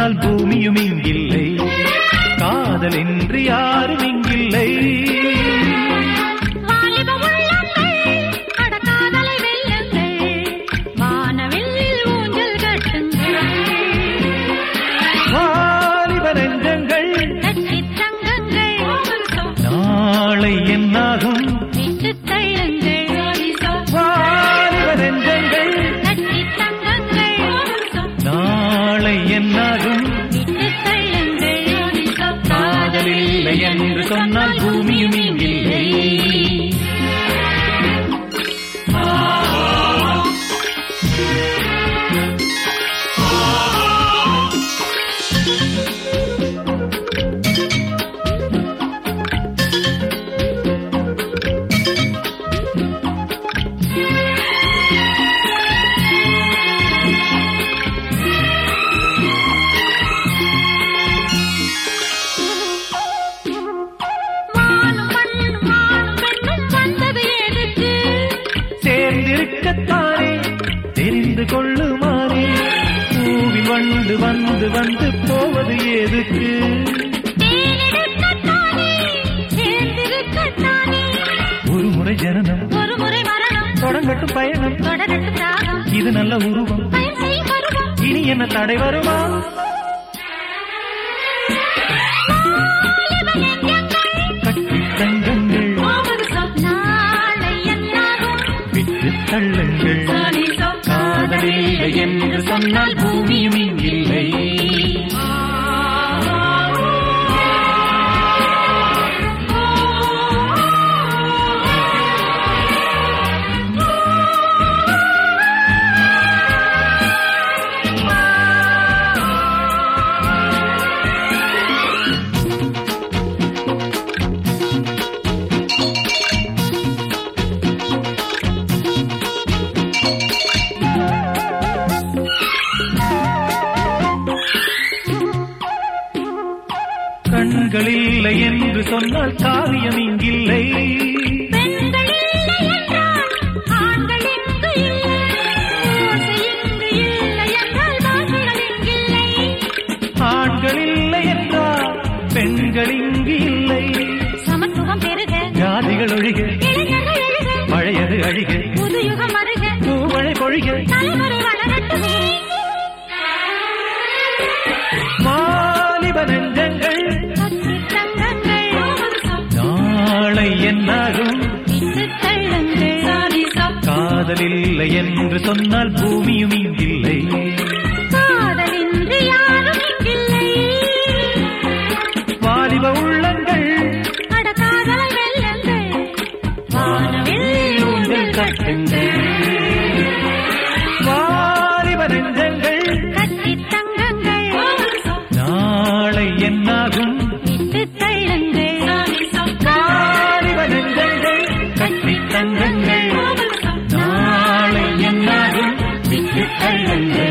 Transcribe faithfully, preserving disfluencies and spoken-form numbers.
சொன்னால் பூமியும் இங்கில்லை, காதல் என்று யாரும் இங்கில்லை. நாளை என்னாகும் வாலிபரஞ்சங்கள், நாளை என்னாகும் காதலில்லை என்று சொன்னால் பூமியும் இங்கில்லை. சேர்ந்திருக்கத்தானே தெரிந்து கொள்ளுமாறே, பூவில் வந்து வந்து வந்து போவது எதுக்கு? ஒரு முறை ஜனனம், ஒரு முறை மரணம், தொடங்கட்டும் பயணம், தொடரட்டும் தாகம், இது நல்ல உருவம், இனி என்ன தடை வருமா? கட்டி தங்கங்கள் விட்டு தள்ளுங்கள், காதலில்லை என்று சொன்னால் பூமியும் இங்கில்லை. கண்களில்லை என்று சொன்னால் காவியம் இங்கில்லை, ஆண்களில்லை என்றால் பெண்கள் இங்கு இல்லை. சமத்துவம் பெருக, ஜாதிகள் ஒழிக, பழையது அழிக, புது யுகம் வருக, பூமழை பொழிக, தலைமுறை வளரட்டுமே. வாலிப நெஞ்சங்கள் நாளை என்னாகும் காதலில்லை என்று சொன்னால் பூமியும் இங்கில்லை, காதலின்றி யாரும் இங்கில்லை. வாலிப உள்ளங்கள் அட காதலை வெல்லுங்கள், வானவில் ஊஞ்சல் கட்டுங்கள். வாலிப நெஞ்சங்கள் கட்டி தங்கங்கள், நாளை என்னாகும் விட்டு தள்ளுங்கள். வாலிப நெஞ்சங்கள் கட்டி தங்கங்கள், நாளை என்னாகும் விட்டு தள்ளுங்கள்.